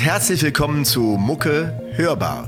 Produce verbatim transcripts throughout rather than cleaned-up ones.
herzlich willkommen zu Mucke hörbar.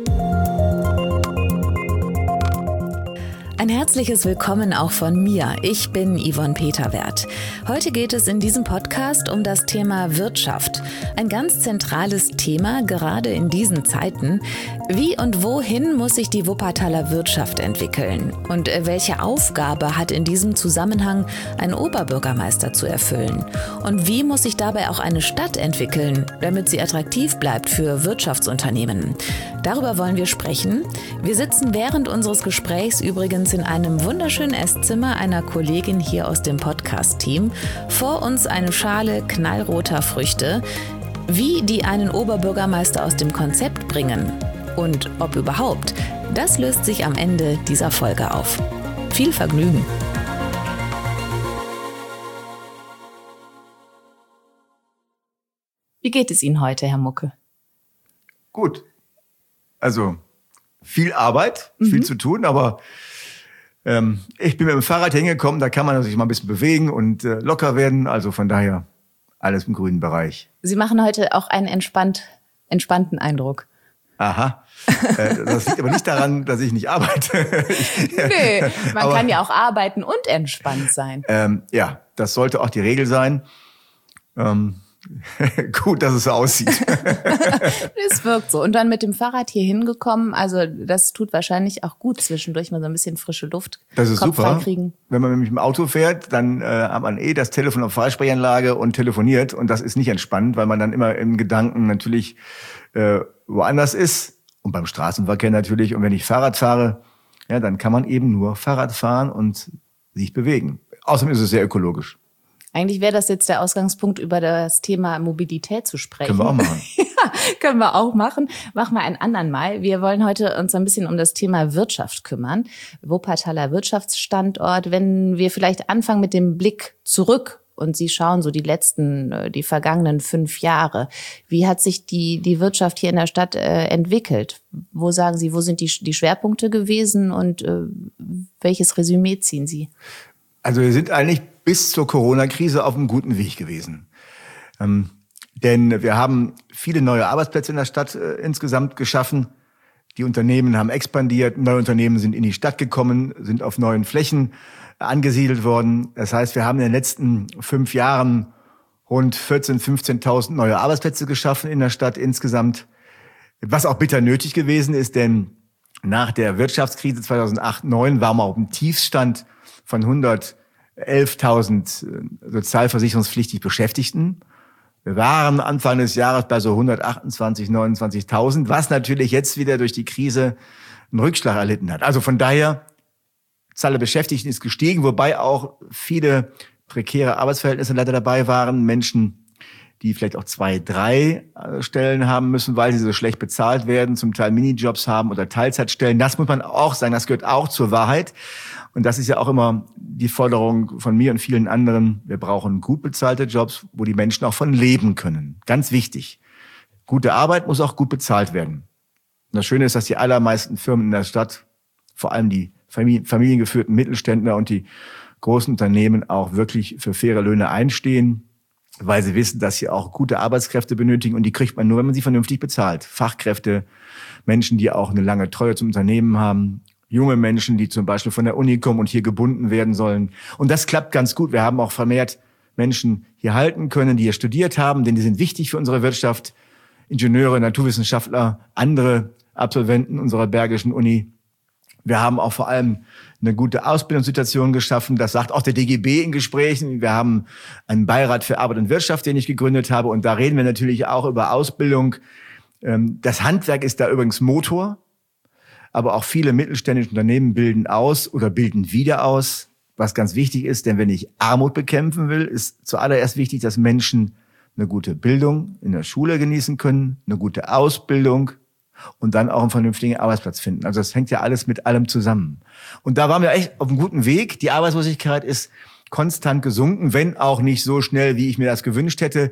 Ein herzliches Willkommen auch von mir. Ich bin Yvonne Peterwerth. Heute geht es in diesem Podcast um das Thema Wirtschaft. Ein ganz zentrales Thema, gerade in diesen Zeiten. Wie und wohin muss sich die Wuppertaler Wirtschaft entwickeln? Und welche Aufgabe hat in diesem Zusammenhang ein Oberbürgermeister zu erfüllen? Und wie muss sich dabei auch eine Stadt entwickeln, damit sie attraktiv bleibt für Wirtschaftsunternehmen? Darüber wollen wir sprechen. Wir sitzen während unseres Gesprächs übrigens in einem wunderschönen Esszimmer einer Kollegin hier aus dem Podcast-Team. Vor uns eine Schale knallroter Früchte. Wie die einen Oberbürgermeister aus dem Konzept bringen und ob überhaupt, das löst sich am Ende dieser Folge auf. Viel Vergnügen! Wie geht es Ihnen heute, Herr Mucke? Gut. Also viel Arbeit, mhm. viel zu tun, aber ähm, ich bin mit dem Fahrrad hingekommen, da kann man sich mal ein bisschen bewegen und äh, locker werden. Also von daher alles im grünen Bereich. Sie machen heute auch einen entspannt, entspannten Eindruck. Aha. äh, das liegt aber nicht daran, dass ich nicht arbeite. Nee, man aber, kann ja auch arbeiten und entspannt sein. Ähm, ja, das sollte auch die Regel sein. Ähm, Gut, dass es so aussieht. Es wirkt so. Und dann mit dem Fahrrad hier hingekommen, also das tut wahrscheinlich auch gut, zwischendurch mal so ein bisschen frische Luft. Das ist Kopf super. Freikriegen. Wenn man mit dem Auto fährt, dann äh, hat man eh das Telefon auf Freisprechanlage und telefoniert. Und das ist nicht entspannt, weil man dann immer im Gedanken natürlich äh, woanders ist. Und beim Straßenverkehr natürlich. Und wenn ich Fahrrad fahre, ja, dann kann man eben nur Fahrrad fahren und sich bewegen. Außerdem ist es sehr ökologisch. Eigentlich wäre das jetzt der Ausgangspunkt, über das Thema Mobilität zu sprechen. Können wir auch machen. Ja, können wir auch machen. Machen wir einen anderen Mal. Wir wollen heute uns ein bisschen um das Thema Wirtschaft kümmern. Wuppertaler Wirtschaftsstandort. Wenn wir vielleicht anfangen mit dem Blick zurück und Sie schauen so die letzten, die vergangenen fünf Jahre. Wie hat sich die, die Wirtschaft hier in der Stadt äh, entwickelt? Wo sagen Sie, wo sind die, die Schwerpunkte gewesen und äh, welches Resümee ziehen Sie? Also wir sind eigentlich bis zur Corona-Krise auf einem guten Weg gewesen. Ähm, denn wir haben viele neue Arbeitsplätze in der Stadt äh, insgesamt geschaffen. Die Unternehmen haben expandiert, neue Unternehmen sind in die Stadt gekommen, sind auf neuen Flächen angesiedelt worden. Das heißt, wir haben in den letzten fünf Jahren rund vierzehntausend, fünfzehntausend neue Arbeitsplätze geschaffen in der Stadt insgesamt. Was auch bitter nötig gewesen ist, denn nach der Wirtschaftskrise zweitausendacht neun waren wir auf einem Tiefstand von hundertelftausend sozialversicherungspflichtig Beschäftigten. Wir waren Anfang des Jahres bei so hundertachtundzwanzigtausend, neunundzwanzigtausend, was natürlich jetzt wieder durch die Krise einen Rückschlag erlitten hat. Also von daher, Zahl der Beschäftigten ist gestiegen, wobei auch viele prekäre Arbeitsverhältnisse leider dabei waren. Menschen, die vielleicht auch zwei, drei Stellen haben müssen, weil sie so schlecht bezahlt werden, zum Teil Minijobs haben oder Teilzeitstellen. Das muss man auch sagen, das gehört auch zur Wahrheit. Und das ist ja auch immer die Forderung von mir und vielen anderen. Wir brauchen gut bezahlte Jobs, wo die Menschen auch von leben können. Ganz wichtig. Gute Arbeit muss auch gut bezahlt werden. Und das Schöne ist, dass die allermeisten Firmen in der Stadt, vor allem die familiengeführten Mittelständler und die großen Unternehmen, auch wirklich für faire Löhne einstehen, weil sie wissen, dass sie auch gute Arbeitskräfte benötigen und die kriegt man nur, wenn man sie vernünftig bezahlt. Fachkräfte, Menschen, die auch eine lange Treue zum Unternehmen haben, junge Menschen, die zum Beispiel von der Uni kommen und hier gebunden werden sollen. Und das klappt ganz gut. Wir haben auch vermehrt Menschen hier halten können, die hier studiert haben, denn die sind wichtig für unsere Wirtschaft. Ingenieure, Naturwissenschaftler, andere Absolventen unserer Bergischen Uni. Wir haben auch vor allem eine gute Ausbildungssituation geschaffen. Das sagt auch der D G B in Gesprächen. Wir haben einen Beirat für Arbeit und Wirtschaft, den ich gegründet habe. Und da reden wir natürlich auch über Ausbildung. Das Handwerk ist da übrigens Motor. Aber auch viele mittelständische Unternehmen bilden aus oder bilden wieder aus, was ganz wichtig ist. Denn wenn ich Armut bekämpfen will, ist zuallererst wichtig, dass Menschen eine gute Bildung in der Schule genießen können, eine gute Ausbildung und dann auch einen vernünftigen Arbeitsplatz finden. Also das hängt ja alles mit allem zusammen. Und da waren wir echt auf einem guten Weg. Die Arbeitslosigkeit ist konstant gesunken, wenn auch nicht so schnell, wie ich mir das gewünscht hätte.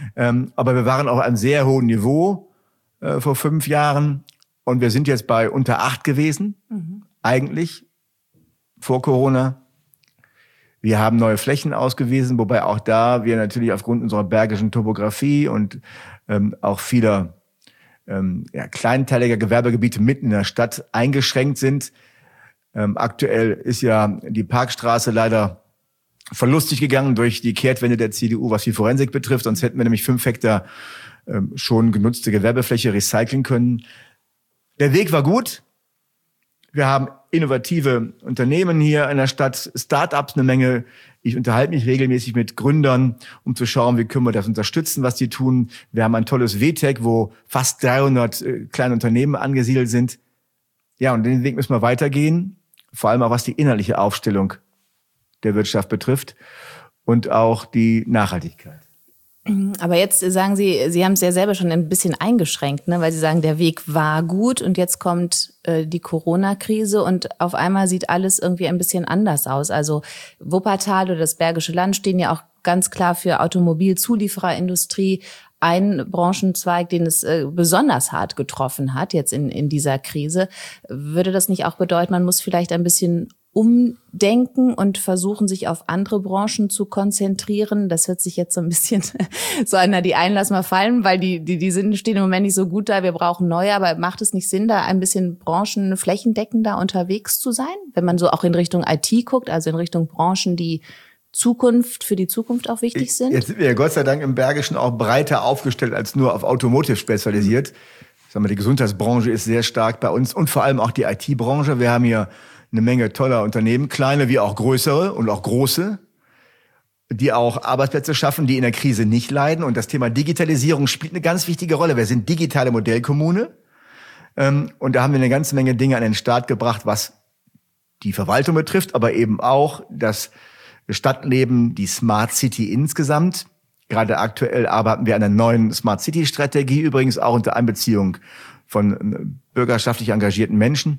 Aber wir waren auf einem sehr hohen Niveau vor fünf Jahren. Und wir sind jetzt bei unter acht gewesen, mhm. eigentlich, vor Corona. Wir haben neue Flächen ausgewiesen, wobei auch da wir natürlich aufgrund unserer bergischen Topografie und ähm, auch vieler ähm, ja, kleinteiliger Gewerbegebiete mitten in der Stadt eingeschränkt sind. Ähm, aktuell ist ja die Parkstraße leider verlustig gegangen durch die Kehrtwende der C D U, was die Forensik betrifft. Sonst hätten wir nämlich fünf Hektar ähm, schon genutzte Gewerbefläche recyceln können. Der Weg war gut. Wir haben innovative Unternehmen hier in der Stadt, Start-ups eine Menge. Ich unterhalte mich regelmäßig mit Gründern, um zu schauen, wie können wir das unterstützen, was die tun. Wir haben ein tolles W T E C, wo fast dreihundert äh, kleine Unternehmen angesiedelt sind. Ja, und den Weg müssen wir weitergehen, vor allem auch was die inhaltliche Aufstellung der Wirtschaft betrifft und auch die Nachhaltigkeit. Aber jetzt sagen Sie, Sie haben es ja selber schon ein bisschen eingeschränkt, ne? Weil Sie sagen, der Weg war gut und jetzt kommt äh, die Corona-Krise und auf einmal sieht alles irgendwie ein bisschen anders aus. Also Wuppertal oder das Bergische Land stehen ja auch ganz klar für Automobilzuliefererindustrie, ein Branchenzweig, den es äh, besonders hart getroffen hat jetzt in, in dieser Krise. Würde das nicht auch bedeuten, man muss vielleicht ein bisschen umdenken und versuchen, sich auf andere Branchen zu konzentrieren? Das hört sich jetzt so ein bisschen so an, na, die einen lassen wir fallen, weil die, die, die sind, stehen im Moment nicht so gut da, wir brauchen neue, aber macht es nicht Sinn, da ein bisschen Branchen flächendeckender unterwegs zu sein? Wenn man so auch in Richtung I T guckt, also in Richtung Branchen, die Zukunft, für die Zukunft auch wichtig sind? Jetzt sind wir ja Gott sei Dank im Bergischen auch breiter aufgestellt als nur auf Automotive spezialisiert. Ich sag mal, die Gesundheitsbranche ist sehr stark bei uns und vor allem auch die I T-Branche. Wir haben hier eine Menge toller Unternehmen, kleine wie auch größere und auch große, die auch Arbeitsplätze schaffen, die in der Krise nicht leiden. Und das Thema Digitalisierung spielt eine ganz wichtige Rolle. Wir sind digitale Modellkommune. Und da haben wir eine ganze Menge Dinge an den Start gebracht, was die Verwaltung betrifft, aber eben auch das Stadtleben, die Smart City insgesamt. Gerade aktuell arbeiten wir an einer neuen Smart City Strategie, übrigens auch unter Einbeziehung von bürgerschaftlich engagierten Menschen.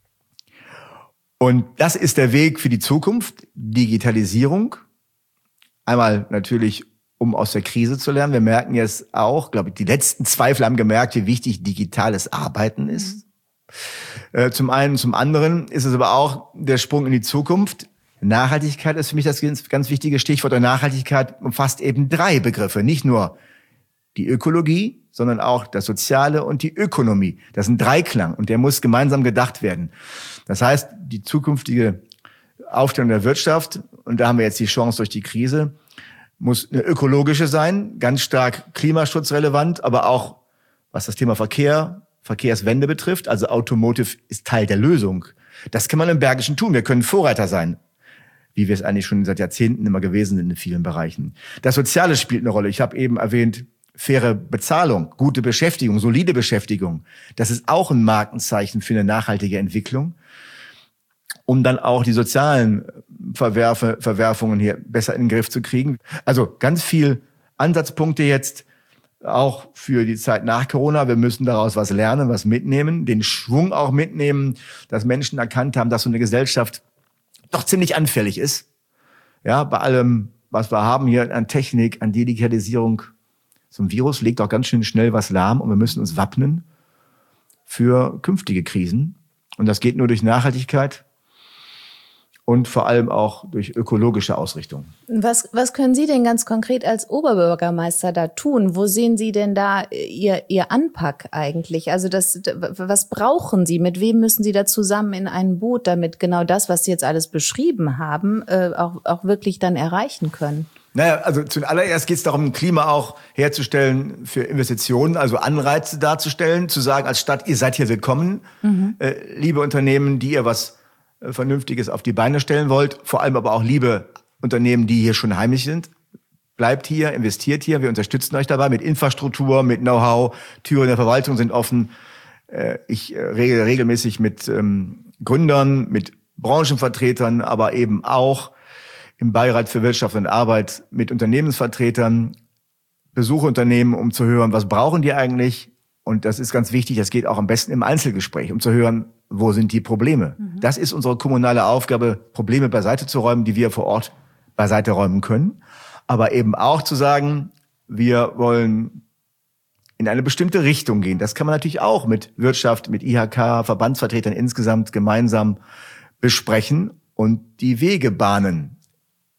Und das ist der Weg für die Zukunft, Digitalisierung. Einmal natürlich, um aus der Krise zu lernen. Wir merken jetzt auch, glaube ich, die letzten Zweifel haben gemerkt, wie wichtig digitales Arbeiten ist. Mhm. Äh, zum einen, zum anderen ist es aber auch der Sprung in die Zukunft. Nachhaltigkeit ist für mich das ganz, ganz wichtige Stichwort. Und Nachhaltigkeit umfasst eben drei Begriffe. Nicht nur die Ökologie, sondern auch das Soziale und die Ökonomie. Das ist ein Dreiklang und der muss gemeinsam gedacht werden. Das heißt, die zukünftige Aufstellung der Wirtschaft, und da haben wir jetzt die Chance durch die Krise, muss eine ökologische sein, ganz stark klimaschutzrelevant, aber auch was das Thema Verkehr, Verkehrswende betrifft. Also Automotive ist Teil der Lösung. Das kann man im Bergischen tun. Wir können Vorreiter sein, wie wir es eigentlich schon seit Jahrzehnten immer gewesen sind in vielen Bereichen. Das Soziale spielt eine Rolle. Ich habe eben erwähnt, faire Bezahlung, gute Beschäftigung, solide Beschäftigung. Das ist auch ein Markenzeichen für eine nachhaltige Entwicklung. Um dann auch die sozialen Verwerfe, Verwerfungen hier besser in den Griff zu kriegen. Also ganz viel Ansatzpunkte jetzt auch für die Zeit nach Corona. Wir müssen daraus was lernen, was mitnehmen, den Schwung auch mitnehmen, dass Menschen erkannt haben, dass so eine Gesellschaft doch ziemlich anfällig ist. Ja, bei allem, was wir haben hier an Technik, an Digitalisierung. So ein Virus legt auch ganz schön schnell was lahm und wir müssen uns wappnen für künftige Krisen. Und das geht nur durch Nachhaltigkeit und vor allem auch durch ökologische Ausrichtung. Was, was können Sie denn ganz konkret als Oberbürgermeister da tun? Wo sehen Sie denn da Ihr, Ihr Anpack eigentlich? Also das, was brauchen Sie? Mit wem müssen Sie da zusammen in ein Boot, damit genau das, was Sie jetzt alles beschrieben haben, äh, auch, auch wirklich dann erreichen können? Naja, also zuallererst geht es darum, ein Klima auch herzustellen für Investitionen, also Anreize darzustellen, zu sagen als Stadt, ihr seid hier willkommen, mhm. äh, liebe Unternehmen, die ihr was äh, Vernünftiges auf die Beine stellen wollt, vor allem aber auch liebe Unternehmen, die hier schon heimisch sind. Bleibt hier, investiert hier, wir unterstützen euch dabei mit Infrastruktur, mit Know-how, Türen der Verwaltung sind offen. Äh, ich äh, rede regelmäßig mit ähm, Gründern, mit Branchenvertretern, aber eben auch im Beirat für Wirtschaft und Arbeit mit Unternehmensvertretern, besuche Unternehmen, um zu hören, was brauchen die eigentlich? Und das ist ganz wichtig, das geht auch am besten im Einzelgespräch, um zu hören, wo sind die Probleme? Mhm. Das ist unsere kommunale Aufgabe, Probleme beiseite zu räumen, die wir vor Ort beiseite räumen können. Aber eben auch zu sagen, wir wollen in eine bestimmte Richtung gehen. Das kann man natürlich auch mit Wirtschaft, mit I H K, Verbandsvertretern insgesamt gemeinsam besprechen und die Wege bahnen.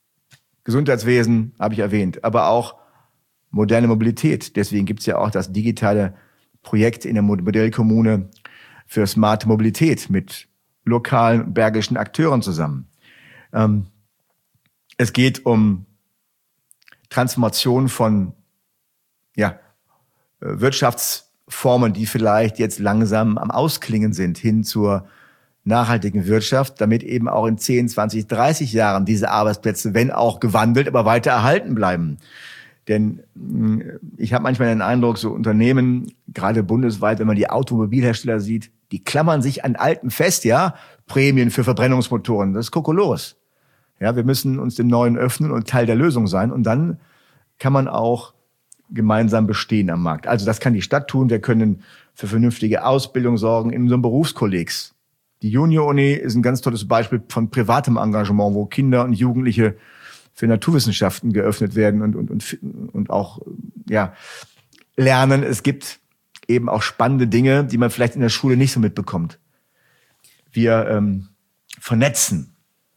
Gesundheitswesen, habe ich erwähnt, aber auch moderne Mobilität. Deswegen gibt es ja auch das digitale Projekt in der Modellkommune für smarte Mobilität mit lokalen bergischen Akteuren zusammen. Ähm, es geht um Transformation von ja, Wirtschaftsformen, die vielleicht jetzt langsam am Ausklingen sind, hin zur nachhaltigen Wirtschaft, damit eben auch in zehn, zwanzig, dreißig Jahren diese Arbeitsplätze, wenn auch gewandelt, aber weiter erhalten bleiben. Denn ich habe manchmal den Eindruck, so Unternehmen, gerade bundesweit, wenn man die Automobilhersteller sieht, die klammern sich an Alten fest, ja, Prämien für Verbrennungsmotoren, das ist Kokolores. Ja, wir müssen uns dem Neuen öffnen und Teil der Lösung sein und dann kann man auch gemeinsam bestehen am Markt. Also das kann die Stadt tun, wir können für vernünftige Ausbildung sorgen in unserem Berufskollegs. Die Junior-Uni ist ein ganz tolles Beispiel von privatem Engagement, wo Kinder und Jugendliche für Naturwissenschaften geöffnet werden und, und, und, und auch ja, lernen. Es gibt eben auch spannende Dinge, die man vielleicht in der Schule nicht so mitbekommt. Wir ähm, vernetzen.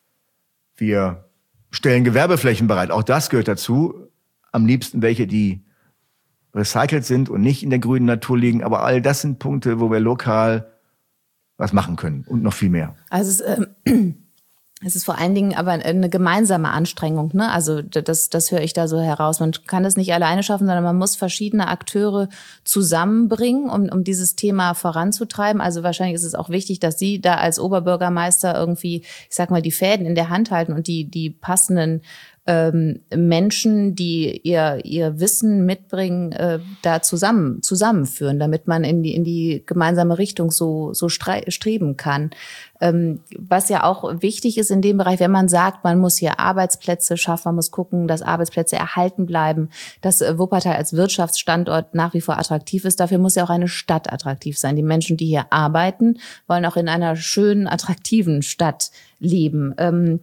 Wir stellen Gewerbeflächen bereit. Auch das gehört dazu. Am liebsten welche, die recycelt sind und nicht in der grünen Natur liegen. Aber all das sind Punkte, wo wir lokal was machen können und noch viel mehr. Also es, ähm, es ist vor allen Dingen aber eine gemeinsame Anstrengung, ne? Also das, das höre ich da so heraus. Man kann das nicht alleine schaffen, sondern man muss verschiedene Akteure zusammenbringen, um, um dieses Thema voranzutreiben. Also wahrscheinlich ist es auch wichtig, dass Sie da als Oberbürgermeister irgendwie, ich sag mal, die Fäden in der Hand halten und die, die passenden Ähm, Menschen, die ihr ihr Wissen mitbringen, äh, da zusammen zusammenführen, damit man in die in die gemeinsame Richtung so so stre- streben kann. Ähm, was ja auch wichtig ist in dem Bereich, wenn man sagt, man muss hier Arbeitsplätze schaffen, man muss gucken, dass Arbeitsplätze erhalten bleiben, dass äh, Wuppertal als Wirtschaftsstandort nach wie vor attraktiv ist. Dafür muss ja auch eine Stadt attraktiv sein. Die Menschen, die hier arbeiten, wollen auch in einer schönen, attraktiven Stadt leben. Ähm,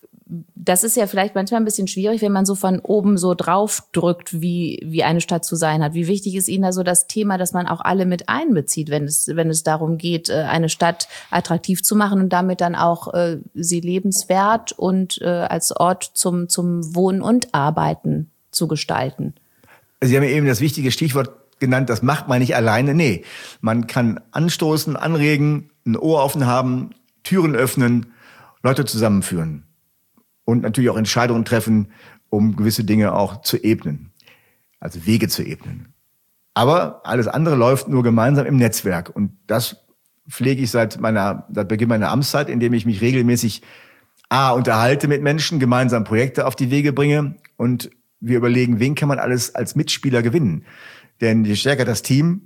Das ist ja vielleicht manchmal ein bisschen schwierig, wenn man so von oben so drauf drückt, wie, wie eine Stadt zu sein hat. Wie wichtig ist Ihnen da so das Thema, dass man auch alle mit einbezieht, wenn es, wenn es darum geht, eine Stadt attraktiv zu machen und damit dann auch äh, sie lebenswert und äh, als Ort zum, zum Wohnen und Arbeiten zu gestalten? Sie haben eben das wichtige Stichwort genannt, das macht man nicht alleine. Nee, man kann anstoßen, anregen, ein Ohr offen haben, Türen öffnen, Leute zusammenführen. Und natürlich auch Entscheidungen treffen, um gewisse Dinge auch zu ebnen. Also Wege zu ebnen. Aber alles andere läuft nur gemeinsam im Netzwerk. Und das pflege ich seit meiner, seit Beginn meiner Amtszeit, indem ich mich regelmäßig A, unterhalte mit Menschen, gemeinsam Projekte auf die Wege bringe. Und wir überlegen, wen kann man alles als Mitspieler gewinnen. Denn je stärker das Team,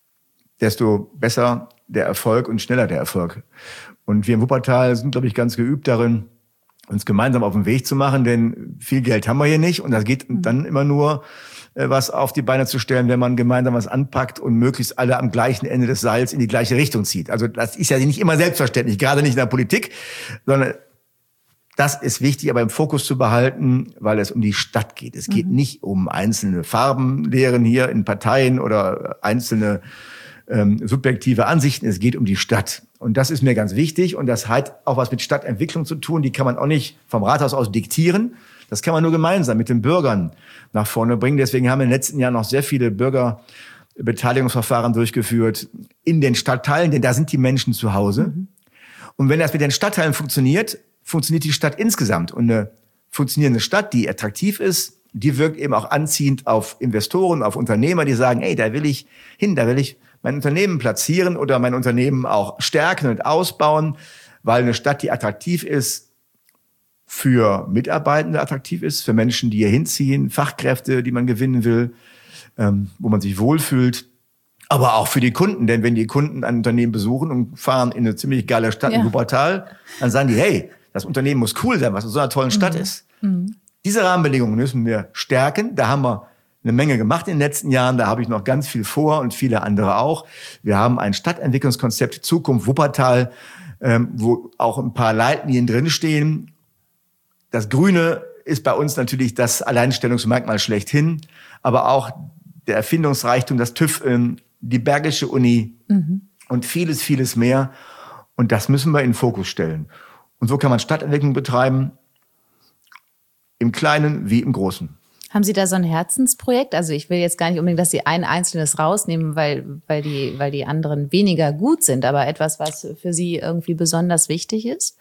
desto besser der Erfolg und schneller der Erfolg. Und wir in Wuppertal sind, glaube ich, ganz geübt darin, uns gemeinsam auf den Weg zu machen, denn viel Geld haben wir hier nicht und das geht dann immer nur, äh, was auf die Beine zu stellen, wenn man gemeinsam was anpackt und möglichst alle am gleichen Ende des Seils in die gleiche Richtung zieht. Also das ist ja nicht immer selbstverständlich, gerade nicht in der Politik, sondern das ist wichtig, aber im Fokus zu behalten, weil es um die Stadt geht. Es geht mhm. nicht um einzelne Farbenlehren hier in Parteien oder einzelne ähm, subjektive Ansichten. Es geht um die Stadt. Und das ist mir ganz wichtig. Und das hat auch was mit Stadtentwicklung zu tun. Die kann man auch nicht vom Rathaus aus diktieren. Das kann man nur gemeinsam mit den Bürgern nach vorne bringen. Deswegen haben wir in den letzten Jahren noch sehr viele Bürgerbeteiligungsverfahren durchgeführt in den Stadtteilen, denn da sind die Menschen zu Hause. Mhm. Und wenn das mit den Stadtteilen funktioniert, funktioniert die Stadt insgesamt. Und eine funktionierende Stadt, die attraktiv ist, die wirkt eben auch anziehend auf Investoren, auf Unternehmer, die sagen, ey, da will ich hin, da will ich mein Unternehmen platzieren oder mein Unternehmen auch stärken und ausbauen, weil eine Stadt, die attraktiv ist, für Mitarbeitende attraktiv ist, für Menschen, die hier hinziehen, Fachkräfte, die man gewinnen will, ähm, wo man sich wohlfühlt, aber auch für die Kunden. Denn wenn die Kunden ein Unternehmen besuchen und fahren in eine ziemlich geile Stadt ja. in Wuppertal, dann sagen die, hey, das Unternehmen muss cool sein, was in so einer tollen Stadt mhm. ist. Mhm. Diese Rahmenbedingungen müssen wir stärken. Da haben wir eine Menge gemacht in den letzten Jahren. Da habe ich noch ganz viel vor und viele andere auch. Wir haben ein Stadtentwicklungskonzept Zukunft Wuppertal, ähm, wo auch ein paar Leitlinien drinstehen. Das Grüne ist bei uns natürlich das Alleinstellungsmerkmal schlechthin, aber auch der Erfindungsreichtum, das TÜV, ähm, die Bergische Uni mhm. und vieles, vieles mehr. Und das müssen wir in den Fokus stellen. Und so kann man Stadtentwicklung betreiben im Kleinen wie im Großen. Haben Sie da so ein Herzensprojekt? Also ich will jetzt gar nicht unbedingt, dass Sie ein einzelnes rausnehmen, weil, weil, die, weil die anderen weniger gut sind, aber etwas, was für Sie irgendwie besonders wichtig ist?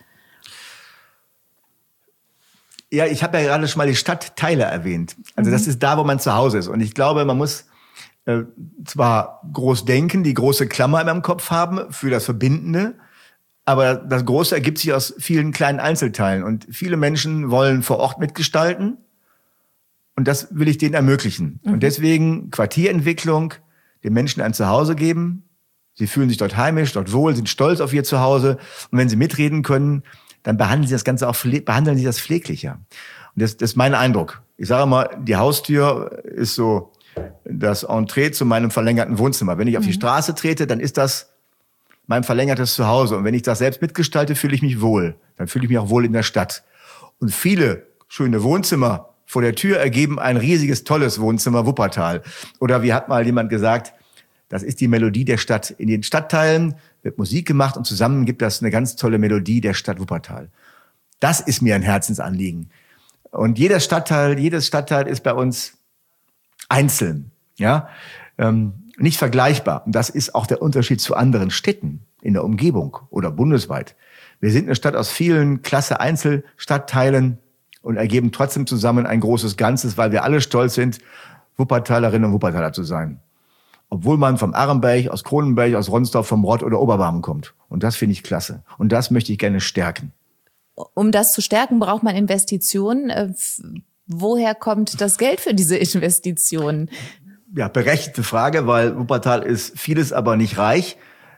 Ja, ich habe ja gerade schon mal die Stadtteile erwähnt. Also mhm. das ist da, wo man zu Hause ist. Und ich glaube, man muss äh, zwar groß denken, die große Klammer immer im Kopf haben für das Verbindende, aber das Große ergibt sich aus vielen kleinen Einzelteilen. Und viele Menschen wollen vor Ort mitgestalten. Und das will ich denen ermöglichen. Mhm. Und deswegen Quartierentwicklung, den Menschen ein Zuhause geben. Sie fühlen sich dort heimisch, dort wohl, sind stolz auf ihr Zuhause. Und wenn sie mitreden können, dann behandeln sie das Ganze auch, behandeln sie das pfleglicher. Und das, das ist mein Eindruck. Ich sage mal, die Haustür ist so das Entree zu meinem verlängerten Wohnzimmer. Wenn ich auf mhm. die Straße trete, dann ist das mein verlängertes Zuhause. Und wenn ich das selbst mitgestalte, fühle ich mich wohl. Dann fühle ich mich auch wohl in der Stadt. Und viele schöne Wohnzimmer vor der Tür ergeben ein riesiges, tolles Wohnzimmer Wuppertal. Oder wie hat mal jemand gesagt, das ist die Melodie der Stadt. In den Stadtteilen wird Musik gemacht und zusammen gibt das eine ganz tolle Melodie der Stadt Wuppertal. Das ist mir ein Herzensanliegen. Und jeder Stadtteil, jedes Stadtteil ist bei uns einzeln, ja, ähm, nicht vergleichbar. Und das ist auch der Unterschied zu anderen Städten in der Umgebung oder bundesweit. Wir sind eine Stadt aus vielen klasse Einzelstadtteilen und ergeben trotzdem zusammen ein großes Ganzes, weil wir alle stolz sind, Wuppertalerinnen und Wuppertaler zu sein. Obwohl man vom Arenberg, aus Kronenberg, aus Ronsdorf, vom Rott oder Oberbarmen kommt. Und das finde ich klasse. Und das möchte ich gerne stärken. Um das zu stärken, braucht man Investitionen. Woher kommt das Geld für diese Investitionen? Ja, berechtigte Frage, weil Wuppertal ist vieles, aber nicht reich.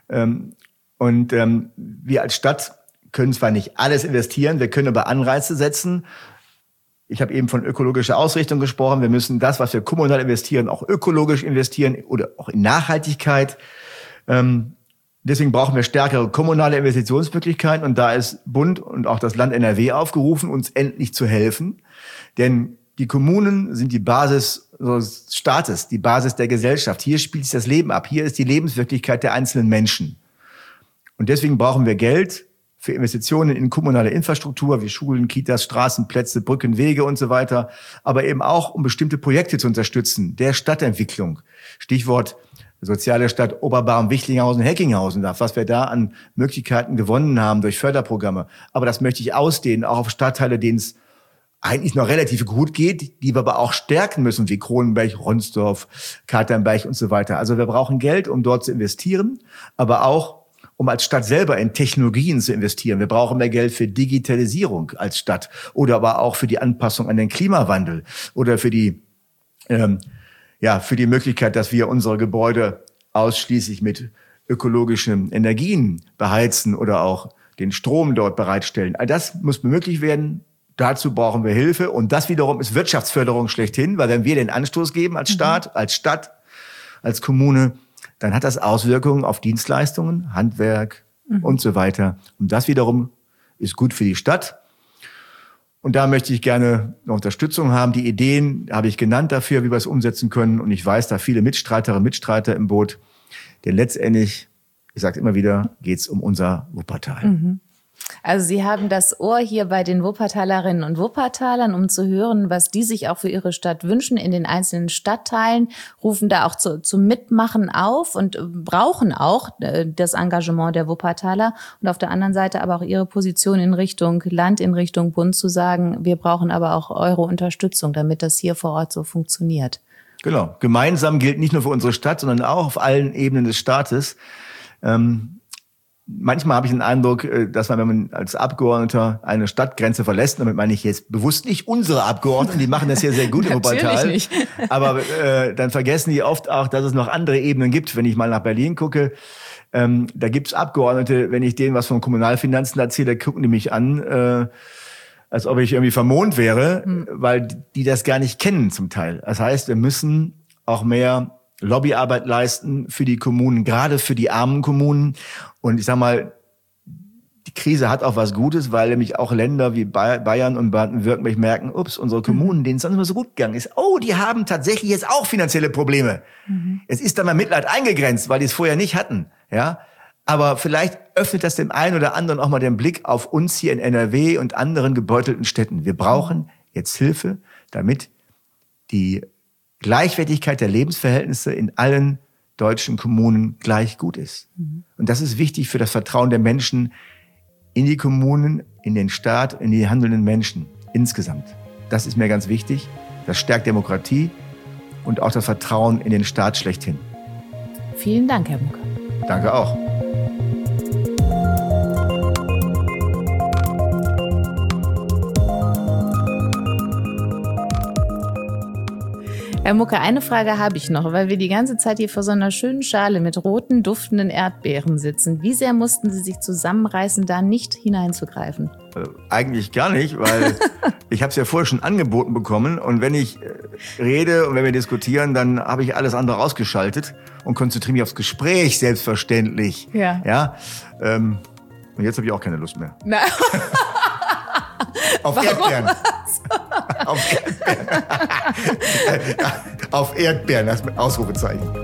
Und wir als Stadt können zwar nicht alles investieren, wir können aber Anreize setzen. Ich habe eben von ökologischer Ausrichtung gesprochen. Wir müssen das, was wir kommunal investieren, auch ökologisch investieren oder auch in Nachhaltigkeit. Ähm, deswegen brauchen wir stärkere kommunale Investitionsmöglichkeiten. Und da ist Bund und auch das Land N R W aufgerufen, uns endlich zu helfen. Denn die Kommunen sind die Basis des Staates, die Basis der Gesellschaft. Hier spielt sich das Leben ab. Hier ist die Lebenswirklichkeit der einzelnen Menschen. Und deswegen brauchen wir Geld für Investitionen in kommunale Infrastruktur wie Schulen, Kitas, Straßen, Plätze, Brücken, Wege und so weiter, aber eben auch, um bestimmte Projekte zu unterstützen, der Stadtentwicklung. Stichwort soziale Stadt Oberbarm, Wichlinghausen, Heckinghausen, was wir da an Möglichkeiten gewonnen haben durch Förderprogramme. Aber das möchte ich ausdehnen, auch auf Stadtteile, denen es eigentlich noch relativ gut geht, die wir aber auch stärken müssen, wie Kronenberg, Ronsdorf, Katernberg und so weiter. Also wir brauchen Geld, um dort zu investieren, aber auch um als Stadt selber in Technologien zu investieren. Wir brauchen mehr Geld für Digitalisierung als Stadt oder aber auch für die Anpassung an den Klimawandel oder für die, ähm, ja, für die Möglichkeit, dass wir unsere Gebäude ausschließlich mit ökologischen Energien beheizen oder auch den Strom dort bereitstellen. All das muss möglich werden. Dazu brauchen wir Hilfe. Und das wiederum ist Wirtschaftsförderung schlechthin, weil wenn wir den Anstoß geben als Staat, als Stadt, als Kommune, dann hat das Auswirkungen auf Dienstleistungen, Handwerk mhm. und so weiter. Und das wiederum ist gut für die Stadt. Und da möchte ich gerne eine Unterstützung haben. Die Ideen habe ich genannt dafür, wie wir es umsetzen können. Und ich weiß, da viele Mitstreiterinnen und Mitstreiter im Boot. Denn letztendlich, ich sage immer wieder, geht es um unser Wuppertal. Mhm. Also Sie haben das Ohr hier bei den Wuppertalerinnen und Wuppertalern, um zu hören, was die sich auch für ihre Stadt wünschen in den einzelnen Stadtteilen, rufen da auch zu, zum Mitmachen auf und brauchen auch das Engagement der Wuppertaler und auf der anderen Seite aber auch ihre Position in Richtung Land, in Richtung Bund zu sagen, wir brauchen aber auch eure Unterstützung, damit das hier vor Ort so funktioniert. Genau. Gemeinsam gilt nicht nur für unsere Stadt, sondern auch auf allen Ebenen des Staates. Ähm Manchmal habe ich den Eindruck, dass man, wenn man als Abgeordneter eine Stadtgrenze verlässt, damit meine ich jetzt bewusst nicht unsere Abgeordneten, die machen das hier sehr gut im Wuppertal, nicht. aber äh, dann vergessen die oft auch, dass es noch andere Ebenen gibt. Wenn ich mal nach Berlin gucke, ähm, da gibt's Abgeordnete, wenn ich denen was von Kommunalfinanzen erzähle, da gucken die mich an, äh, als ob ich irgendwie vermohnt wäre, mhm. weil die das gar nicht kennen zum Teil. Das heißt, wir müssen auch mehr Lobbyarbeit leisten für die Kommunen, gerade für die armen Kommunen. Und ich sag mal, die Krise hat auch was Gutes, weil nämlich auch Länder wie Bayern und Baden-Württemberg merken, ups, unsere Kommunen, denen es sonst immer so gut gegangen ist, oh, die haben tatsächlich jetzt auch finanzielle Probleme. Mhm. Es ist dann mal Mitleid eingegrenzt, weil die es vorher nicht hatten. Ja, aber vielleicht öffnet das dem einen oder anderen auch mal den Blick auf uns hier in N R W und anderen gebeutelten Städten. Wir brauchen jetzt Hilfe, damit die Gleichwertigkeit der Lebensverhältnisse in allen deutschen Kommunen gleich gut ist. Mhm. Und das ist wichtig für das Vertrauen der Menschen in die Kommunen, in den Staat, in die handelnden Menschen insgesamt. Das ist mir ganz wichtig. Das stärkt Demokratie und auch das Vertrauen in den Staat schlechthin. Vielen Dank, Herr Mucke. Danke auch. Herr Mucke, eine Frage habe ich noch, weil wir die ganze Zeit hier vor so einer schönen Schale mit roten, duftenden Erdbeeren sitzen. Wie sehr mussten Sie sich zusammenreißen, da nicht hineinzugreifen? Äh, eigentlich gar nicht, weil ich habe es ja vorher schon angeboten bekommen. Und wenn ich äh, rede und wenn wir diskutieren, dann habe ich alles andere ausgeschaltet und konzentriere mich aufs Gespräch, selbstverständlich. Ja. Ja. Ähm, und jetzt habe ich auch keine Lust mehr. Na. Auf Erdbeeren. Auf Erdbeeren. Auf Erdbeeren, das mit Ausrufezeichen.